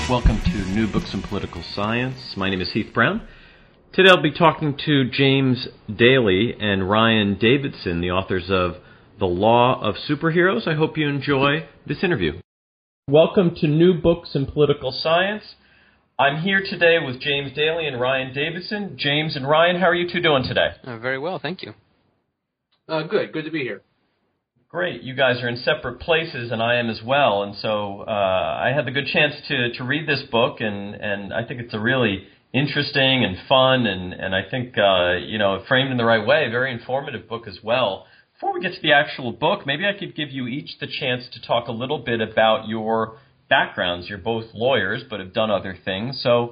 Welcome to New Books in Political Science. My name is Heath Brown. Today I'll be talking to James Daly and Ryan Davidson, the authors of The Law of Superheroes. I hope you enjoy this interview. Welcome to New Books in Political Science. I'm here today with James Daly and Ryan Davidson. James and Ryan, how are you two doing today? Very well, thank you. Good to be here. Great. You guys are in separate places, and I am as well. And so I had the good chance to read this book, and I think it's a really interesting and fun, and I think, framed in the right way, very informative book as well. Before we get to the actual book, maybe I could give you each the chance to talk a little bit about your backgrounds. You're both lawyers, but have done other things. So,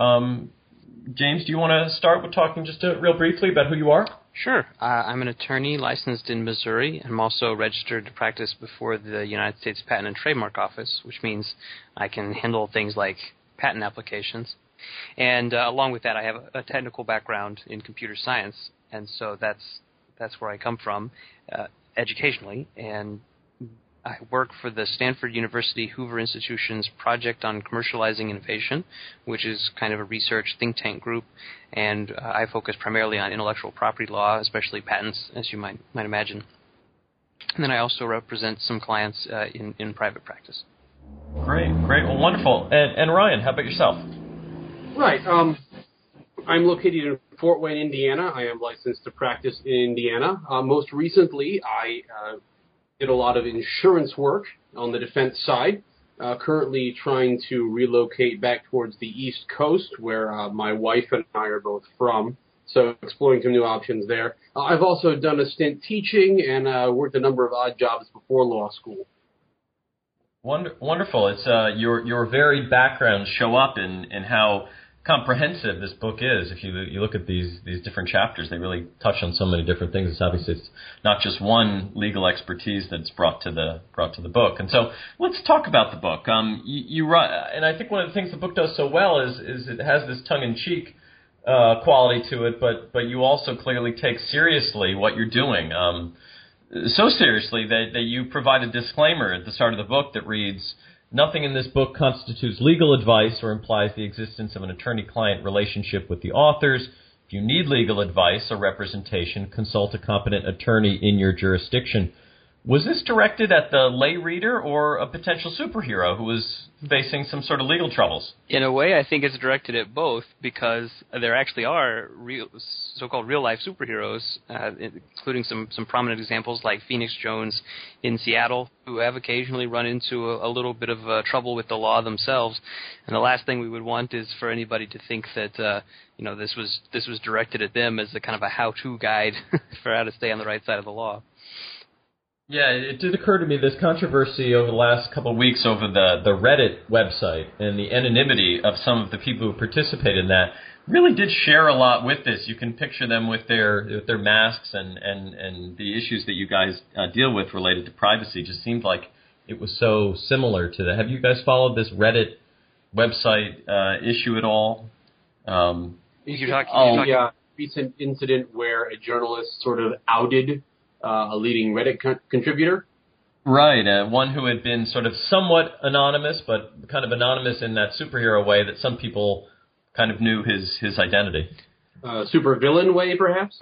James, do you want to start with talking just real briefly about who you are? Sure. I'm an attorney licensed in Missouri. I'm also registered to practice before the United States Patent and Trademark Office, which means I can handle things like patent applications. And along with that, I have a technical background in computer science, and so that's where I come from educationally. And I work for the Stanford University Hoover Institution's Project on Commercializing Innovation, which is kind of a research think tank group, and I focus primarily on intellectual property law, especially patents, as you might imagine. And then I also represent some clients in private practice. Great. Well, wonderful. And Ryan, how about yourself? Right. I'm located in Fort Wayne, Indiana. I am licensed to practice in Indiana. Most recently, I did a lot of insurance work on the defense side, currently trying to relocate back towards the East Coast, where my wife and I are both from, so exploring some new options there. I've also done a stint teaching and worked a number of odd jobs before law school. Wonderful. It's your varied backgrounds show up in how comprehensive this book is. If you look at these different chapters, they really touch on so many different things. It's obviously not just one legal expertise that's brought to the book. And so let's talk about the book. You and I think one of the things the book does so well is it has this tongue-in-cheek quality to it, but you also clearly take seriously what you're doing. So seriously that you provide a disclaimer at the start of the book that reads, "Nothing in this book constitutes legal advice or implies the existence of an attorney-client relationship with the authors. If you need legal advice or representation, consult a competent attorney in your jurisdiction." Was this directed at the lay reader or a potential superhero who was facing some sort of legal troubles? In a way, I think it's directed at both, because there actually are so-called real-life superheroes, including some prominent examples like Phoenix Jones in Seattle, who have occasionally run into a little bit of trouble with the law themselves. And the last thing we would want is for anybody to think that this was directed at them as a kind of a how-to guide for how to stay on the right side of the law. Yeah, it did occur to me, this controversy over the last couple of weeks over the Reddit website and the anonymity of some of the people who participated in that really did share a lot with this. You can picture them with their masks and the issues that you guys deal with related to privacy. Just seemed like it was so similar to that. Have you guys followed this Reddit website issue at all? You're talking a recent incident where a journalist sort of outed a leading Reddit contributor. Right, one who had been sort of somewhat anonymous, but kind of anonymous in that superhero way that some people kind of knew his identity. Super villain way, perhaps?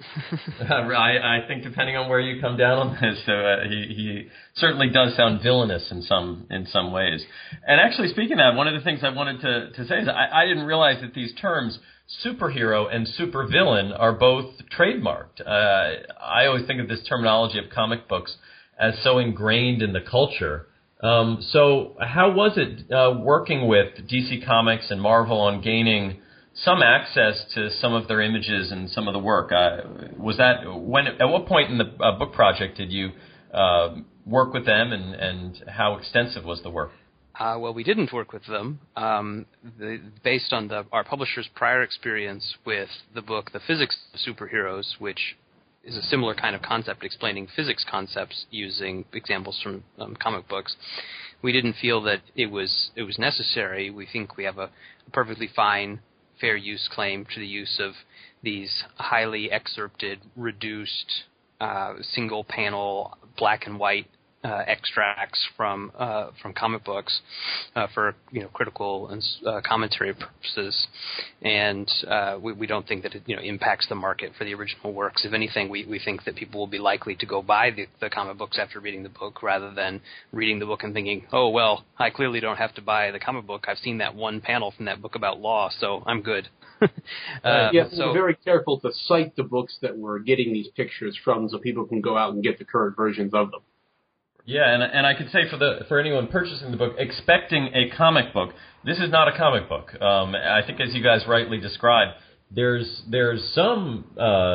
I think depending on where you come down on this, he certainly does sound villainous in some ways. And actually, speaking of that, one of the things I wanted to say is I didn't realize that these terms, superhero and supervillain, are both trademarked. I always think of this terminology of comic books as so ingrained in the culture. So how was it working with DC Comics and Marvel on gaining some access to some of their images and some of the work? At what point in the book project did you work with them, and how extensive was the work? Well, we didn't work with them. Based on our publisher's prior experience with the book The Physics of Superheroes, which is a similar kind of concept explaining physics concepts using examples from comic books, we didn't feel that it was necessary. We think we have a perfectly fine fair use claim to the use of these highly excerpted, reduced, single panel, black and white extracts from comic books for critical and commentary purposes, and we don't think that it impacts the market for the original works. If anything, we think that people will be likely to go buy the comic books after reading the book rather than reading the book and thinking, oh well, I clearly don't have to buy the comic book. I've seen that one panel from that book about law, so I'm good. Yes, we're very careful to cite the books that we're getting these pictures from, so people can go out and get the current versions of them. Yeah, and I could say for anyone purchasing the book, expecting a comic book, this is not a comic book. I think, as you guys rightly described, there's some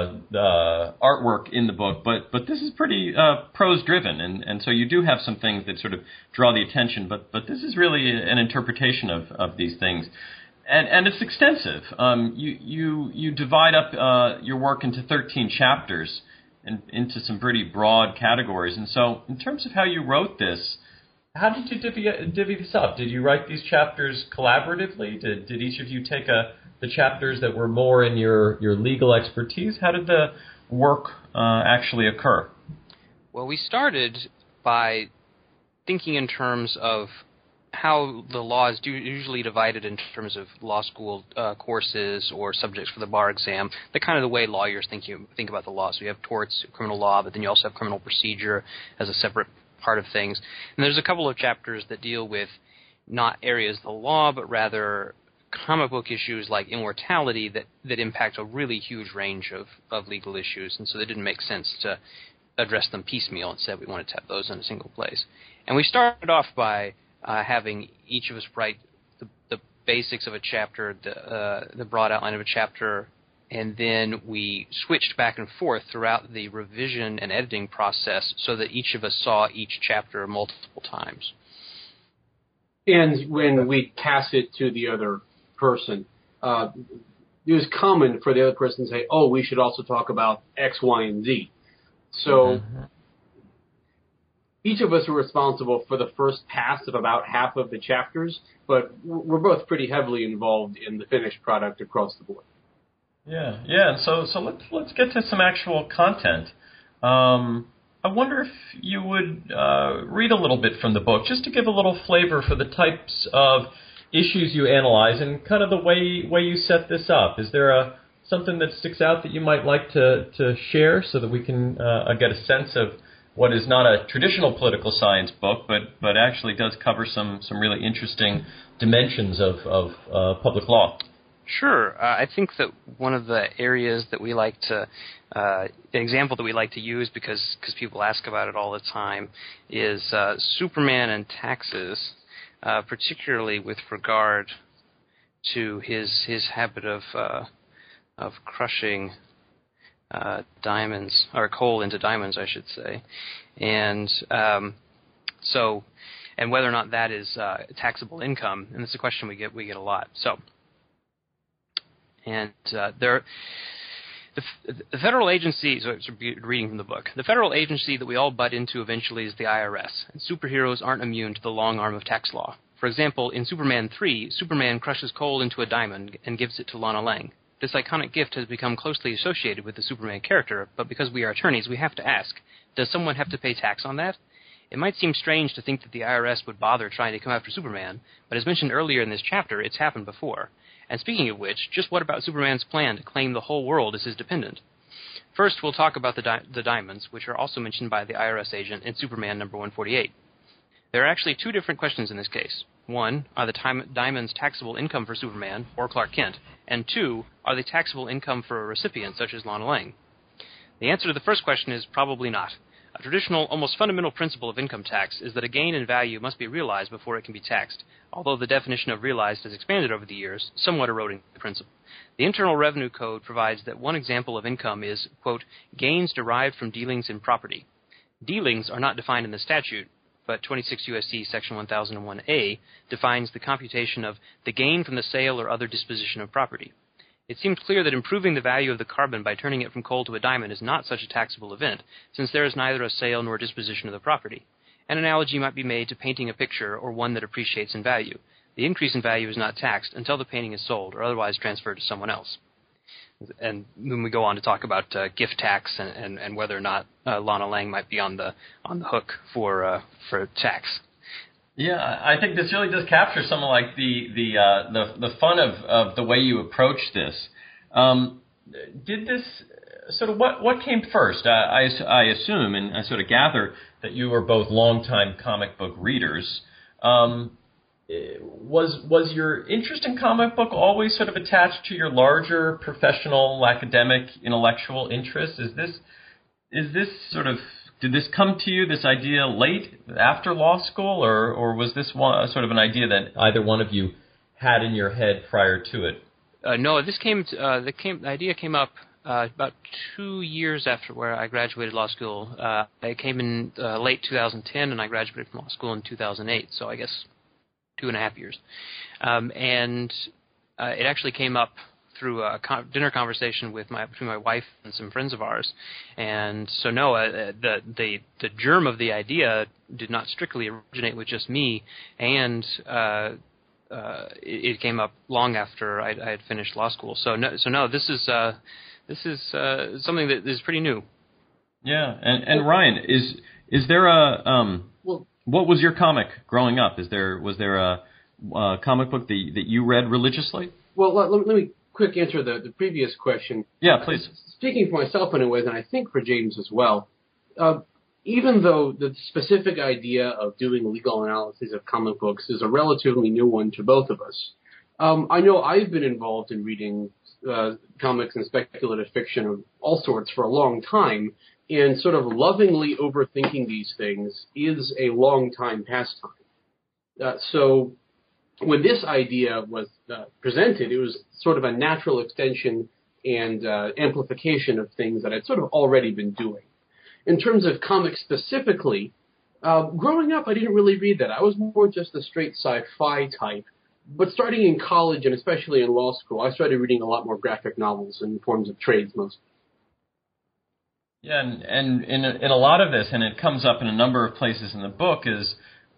artwork in the book, but this is pretty prose driven, and so you do have some things that sort of draw the attention. But this is really an interpretation of these things. And it's extensive. You divide up your work into 13 chapters and into some pretty broad categories. And so in terms of how you wrote this, how did you divvy this up? Did you write these chapters collaboratively? Did each of you take the chapters that were more in your legal expertise? How did the work actually occur? Well, we started by thinking in terms of how the law is usually divided in terms of law school courses or subjects for the bar exam, the kind of the way lawyers think about the law. So you have torts, criminal law, but then you also have criminal procedure as a separate part of things. And there's a couple of chapters that deal with not areas of the law, but rather comic book issues like immortality that impact a really huge range of legal issues. And so it didn't make sense to address them piecemeal. Instead, we wanted to have those in a single place. And we started off by having each of us write the basics of a chapter, the broad outline of a chapter, and then we switched back and forth throughout the revision and editing process so that each of us saw each chapter multiple times. And when we pass it to the other person, it was common for the other person to say, oh, we should also talk about X, Y, and Z. So each of us were responsible for the first pass of about half of the chapters, but we're both pretty heavily involved in the finished product across the board. Yeah. So let's get to some actual content. I wonder if you would read a little bit from the book, just to give a little flavor for the types of issues you analyze and kind of the way you set this up. Is there something that sticks out that you might like to share so that we can get a sense of what is not a traditional political science book, but actually does cover some really interesting dimensions of public law? Sure. I think that one of the areas that we like to, an example that we like to use because people ask about it all the time, is Superman and taxes, particularly with regard to his habit of crushing diamonds, or coal into diamonds, I should say, and and whether or not that is taxable income, and it's a question we get a lot. So, and the federal agency. So, reading from the book, the federal agency that we all butt into eventually is the IRS, and superheroes aren't immune to the long arm of tax law. For example, in Superman 3, Superman crushes coal into a diamond and gives it to Lana Lang. This iconic gift has become closely associated with the Superman character, but because we are attorneys, we have to ask, does someone have to pay tax on that? It might seem strange to think that the IRS would bother trying to come after Superman, but as mentioned earlier in this chapter, it's happened before. And speaking of which, just what about Superman's plan to claim the whole world as his dependent? First, we'll talk about the diamonds, which are also mentioned by the IRS agent in Superman number 148. There are actually two different questions in this case. One, are the diamonds taxable income for Superman, or Clark Kent? And two, are they taxable income for a recipient, such as Lana Lang? The answer to the first question is probably not. A traditional, almost fundamental principle of income tax is that a gain in value must be realized before it can be taxed, although the definition of realized has expanded over the years, somewhat eroding the principle. The Internal Revenue Code provides that one example of income is, quote, gains derived from dealings in property. Dealings are not defined in the statute, but 26 U.S.C. Section 1001A defines the computation of the gain from the sale or other disposition of property. It seems clear that improving the value of the carbon by turning it from coal to a diamond is not such a taxable event, since there is neither a sale nor a disposition of the property. An analogy might be made to painting a picture or one that appreciates in value. The increase in value is not taxed until the painting is sold or otherwise transferred to someone else. And then we go on to talk about gift tax and whether or not Lana Lang might be on the hook for tax. Yeah, I think this really does capture some of like the fun of the way you approach this. Did this sort of what came first? I assume, and I sort of gather that you were both longtime comic book readers. Was your interest in comic book always sort of attached to your larger professional, academic, intellectual interests? Is this sort of, did this come to you, this idea, late after law school, or was this sort of an idea that either one of you had in your head prior to it? No, the idea came up about 2 years after where I graduated law school. It came in late 2010, and I graduated from law school in 2008. So I guess 2.5 years, and it actually came up through a dinner conversation between my wife and some friends of ours, and so no, the germ of the idea did not strictly originate with just me, and it came up long after I had finished law school. So no, this is something that is pretty new. Yeah, and Ryan, is there a what was your comic growing up? Was there a comic book that you read religiously? Well, let me quick answer the previous question. Yeah, please. Speaking for myself in a way, and I think for James as well, even though the specific idea of doing legal analysis of comic books is a relatively new one to both of us, I know I've been involved in reading comics and speculative fiction of all sorts for a long time, and sort of lovingly overthinking these things is a long-time pastime. So when this idea was presented, it was sort of a natural extension and amplification of things that I'd sort of already been doing. In terms of comics specifically, growing up I didn't really read that. I was more just a straight sci-fi type. But starting in college and especially in law school, I started reading a lot more graphic novels in forms of trades mostly. Yeah, and in a lot of this, and it comes up in a number of places in the book, is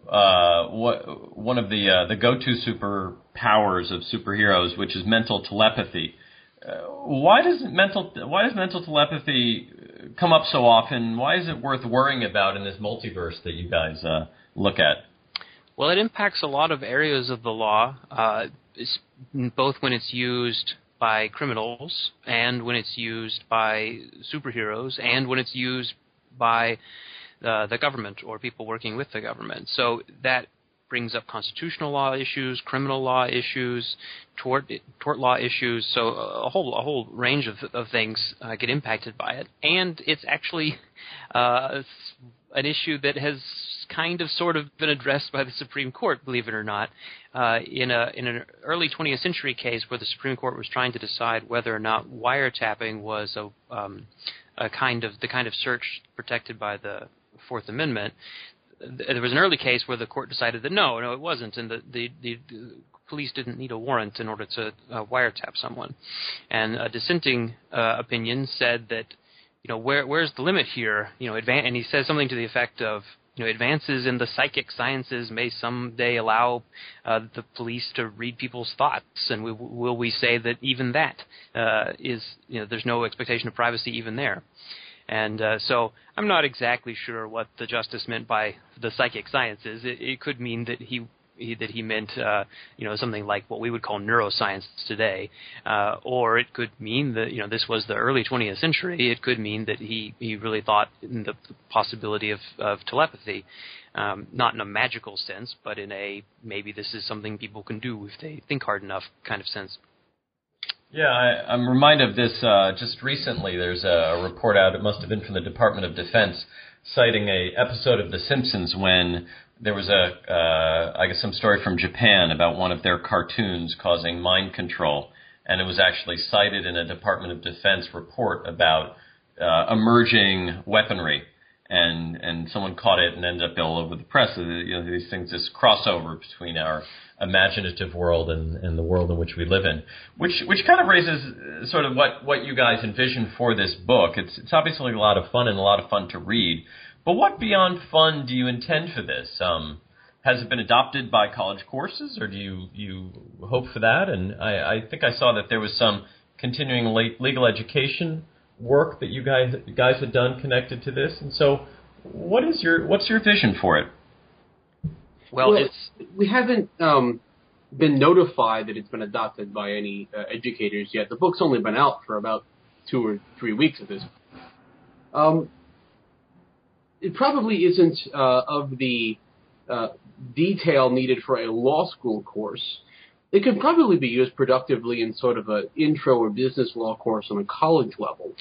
one of the go-to superpowers of superheroes, which is mental telepathy. Why does mental telepathy come up so often? Why is it worth worrying about in this multiverse that you guys look at? Well, it impacts a lot of areas of the law, both when it's used by criminals and when it's used by superheroes and when it's used by the government or people working with the government. So that brings up constitutional law issues, criminal law issues, tort law issues. So a whole range of things get impacted by it. And it's actually an issue that has kind of sort of been addressed by the Supreme Court, believe it or not, in an early 20th century case where the Supreme Court was trying to decide whether or not wiretapping was the kind of search protected by the Fourth Amendment. There was an early case where the court decided that no, it wasn't, and the police didn't need a warrant in order to wiretap someone. And a dissenting opinion said that, where's the limit here? And he says something to the effect of, advances in the psychic sciences may someday allow the police to read people's thoughts, and will we say that even that is, there's no expectation of privacy even there? And so I'm not exactly sure what the justice meant by the psychic sciences. It could mean that he meant something like what we would call neuroscience today, or it could mean that this was the early 20th century. It could mean that he really thought in the possibility of telepathy, not in a magical sense, but in a maybe this is something people can do if they think hard enough kind of sense. Yeah, I'm reminded of this just recently. There's a report out, it must have been from the Department of Defense, citing a episode of The Simpsons when there was some story from Japan about one of their cartoons causing mind control, and it was actually cited in a Department of Defense report about emerging weaponry, and someone caught it and ended up all over the press. These things, this crossover between our imaginative world and the world in which we live in, which kind of raises sort of what you guys envision for this book. It's obviously a lot of fun and a lot of fun to read. But what beyond fun do you intend for this? Has it been adopted by college courses, or do you hope for that? And I think I saw that there was some continuing legal education work that you guys had done connected to this. And so, what's your vision for it? Well, we haven't been notified that it's been adopted by any educators yet. The book's only been out for about 2 or 3 weeks at this point. It probably isn't of the detail needed for a law school course. It could probably be used productively in sort of an intro or business law course on a college level.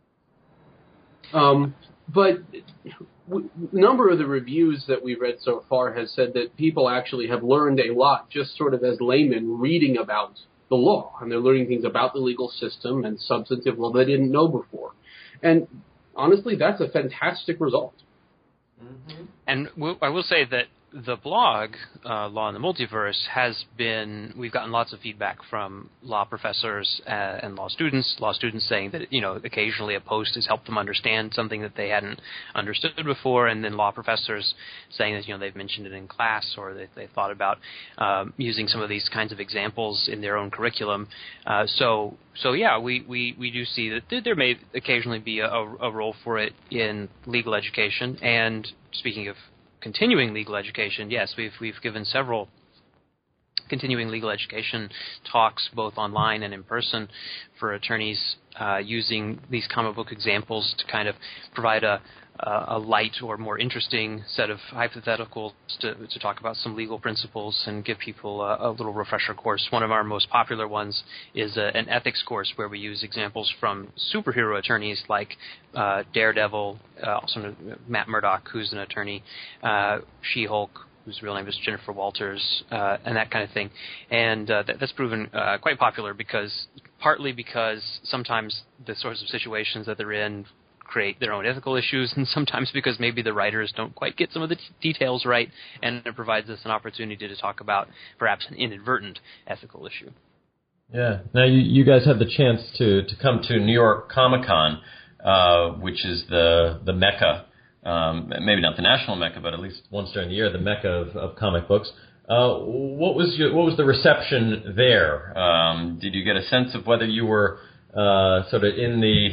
But a number of the reviews that we've read so far has said that people actually have learned a lot just sort of as laymen reading about the law. And they're learning things about the legal system and substantive law they didn't know before. And honestly, that's a fantastic result. Mm-hmm. And I will say that the blog, Law in the Multiverse, we've gotten lots of feedback from law professors and law students saying that, occasionally a post has helped them understand something that they hadn't understood before, and then law professors saying that, they've mentioned it in class or they thought about using some of these kinds of examples in their own curriculum. So yeah, we do see that there may occasionally be a role for it in legal education. And speaking of continuing legal education, yes, we've given several continuing legal education talks, both online and in person, for attorneys using these comic book examples to kind of provide a light or more interesting set of hypotheticals to talk about some legal principles and give people a little refresher course. One of our most popular ones is an ethics course where we use examples from superhero attorneys like Daredevil, also Matt Murdock, who's an attorney, She-Hulk, whose real name is Jennifer Walters, and that kind of thing. And that's proven quite popular partly because sometimes the sorts of situations that they're in create their own ethical issues, and sometimes because maybe the writers don't quite get some of the details right, and it provides us an opportunity to talk about perhaps an inadvertent ethical issue. Yeah. Now, you guys had the chance to come to New York Comic-Con, which is the mecca, maybe not the national mecca, but at least once during the year, the mecca of comic books. What was the reception there? Did you get a sense of whether you were sort of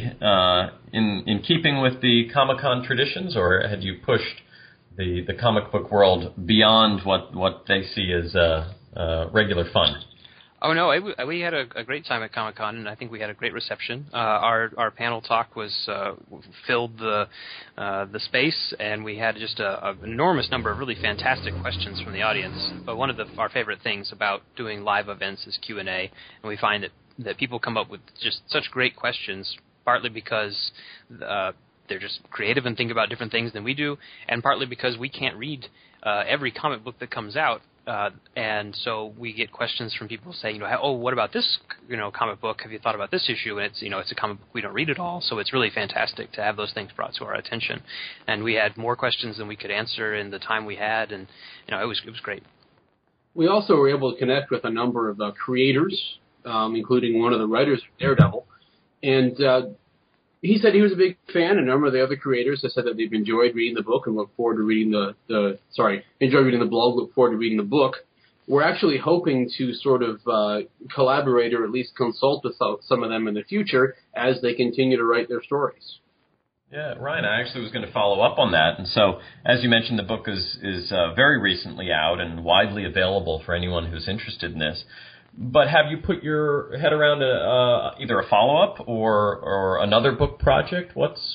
in keeping with the Comic-Con traditions, or had you pushed the comic book world beyond what they see as regular fun? Oh no, we had a great time at Comic-Con, and I think we had a great reception. Our panel talk filled the space, and we had just an enormous number of really fantastic questions from the audience. But one of our favorite things about doing live events is Q&A, and we find that people come up with just such great questions, partly because they're just creative and think about different things than we do, and partly because we can't read every comic book that comes out. And so we get questions from people saying, oh, what about this, comic book? Have you thought about this issue? And it's a comic book we don't read at all. So it's really fantastic to have those things brought to our attention. And we had more questions than we could answer in the time we had, and it was great. We also were able to connect with a number of creators, including one of the writers of Daredevil, and he said he was a big fan. A number of the other creators have said that they've enjoyed reading the book and look forward to reading enjoyed reading the blog, look forward to reading the book. We're actually hoping to sort of collaborate or at least consult with some of them in the future as they continue to write their stories. Yeah, Ryan, I actually was going to follow up on that. And so, as you mentioned, the book is very recently out and widely available for anyone who's interested in this. But have you put your head around either a follow-up or another book project?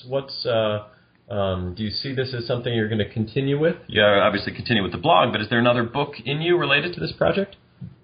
Do you see this as something you're going to continue with? You obviously continue with the blog, but is there another book in you related to this project?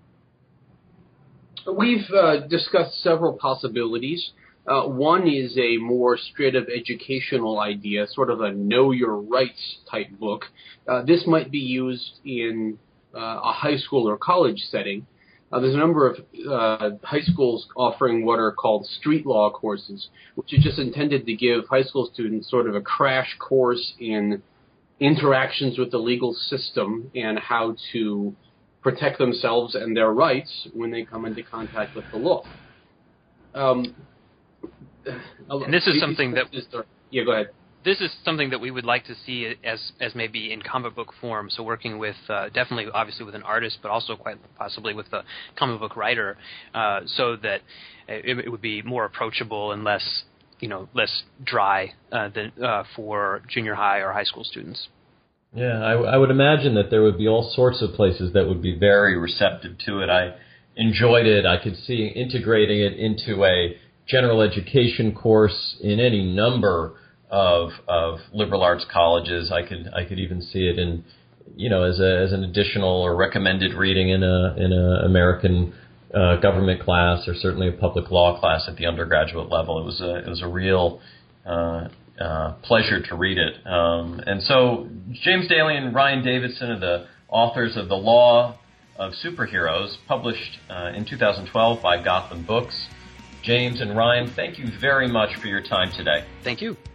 We've discussed several possibilities. One is a more straight-up educational idea, sort of a know your rights type book. This might be used in a high school or college setting. There's a number of high schools offering what are called street law courses, which is just intended to give high school students sort of a crash course in interactions with the legal system and how to protect themselves and their rights when they come into contact with the law. And this is something that... Yeah, go ahead. this is something that we would like to see as maybe in comic book form. So working with definitely, obviously, with an artist, but also quite possibly with a comic book writer, so that it would be more approachable and less dry than for junior high or high school students. Yeah, I would imagine that there would be all sorts of places that would be very receptive to it. I enjoyed it. I could see integrating it into a general education course in any number of liberal arts colleges. I could even see it in, as an additional or recommended reading in a American government class, or certainly a public law class at the undergraduate level. It was a real pleasure to read it. And so James Daly and Ryan Davidson are the authors of The Law of Superheroes, published in 2012 by Gotham Books. James and Ryan, thank you very much for your time today. Thank you.